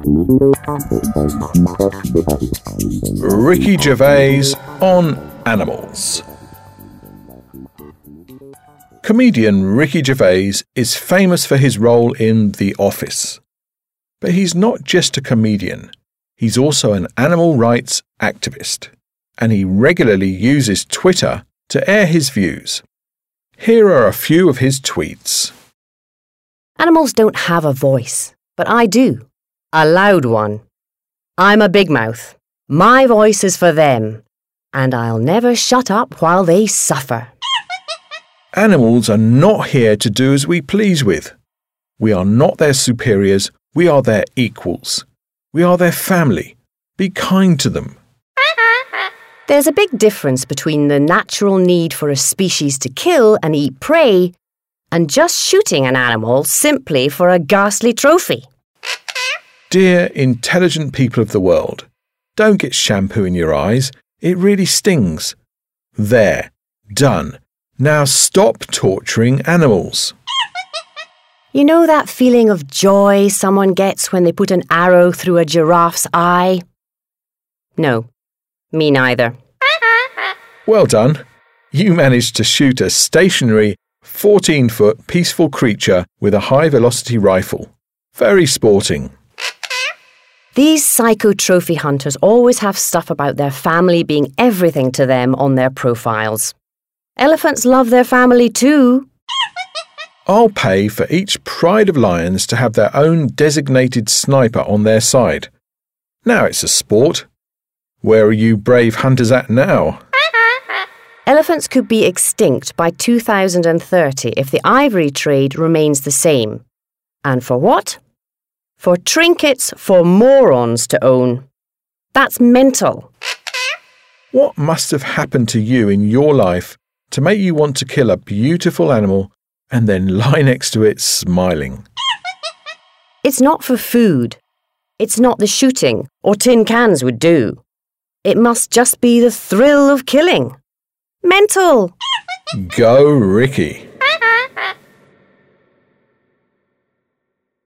Ricky Gervais on animals. Comedian Ricky Gervais is famous for his role in The Office. But he's not just a comedian. He's also an animal rights activist, and he regularly uses Twitter to air his views. Here are a few of his tweets. Animals don't have a voice, but I do. A loud one. I'm a big mouth. My voice is for them, and I'll never shut up while they suffer. Animals are not here to do as we please with. We are not their superiors, we are their equals. We are their family. Be kind to them. There's a big difference between the natural need for a species to kill and eat prey and just shooting an animal simply for a ghastly trophy. Dear intelligent people of the world, don't get shampoo in your eyes. It really stings. There. Done. Now stop torturing animals. You know that feeling of joy someone gets when they put an arrow through a giraffe's eye? No, me neither. Well done. You managed to shoot a stationary, 14-foot peaceful creature with a high-velocity rifle. Very sporting. These psycho trophy hunters always have stuff about their family being everything to them on their profiles. Elephants love their family too. I'll pay for each pride of lions to have their own designated sniper on their side. Now it's a sport. Where are you brave hunters at now? Elephants could be extinct by 2030 if the ivory trade remains the same. And for what? For trinkets for morons to own. That's mental. What must have happened to you in your life to make you want to kill a beautiful animal and then lie next to it smiling? It's not for food. It's not the shooting or tin cans would do. It must just be the thrill of killing. Mental! Go, Ricky.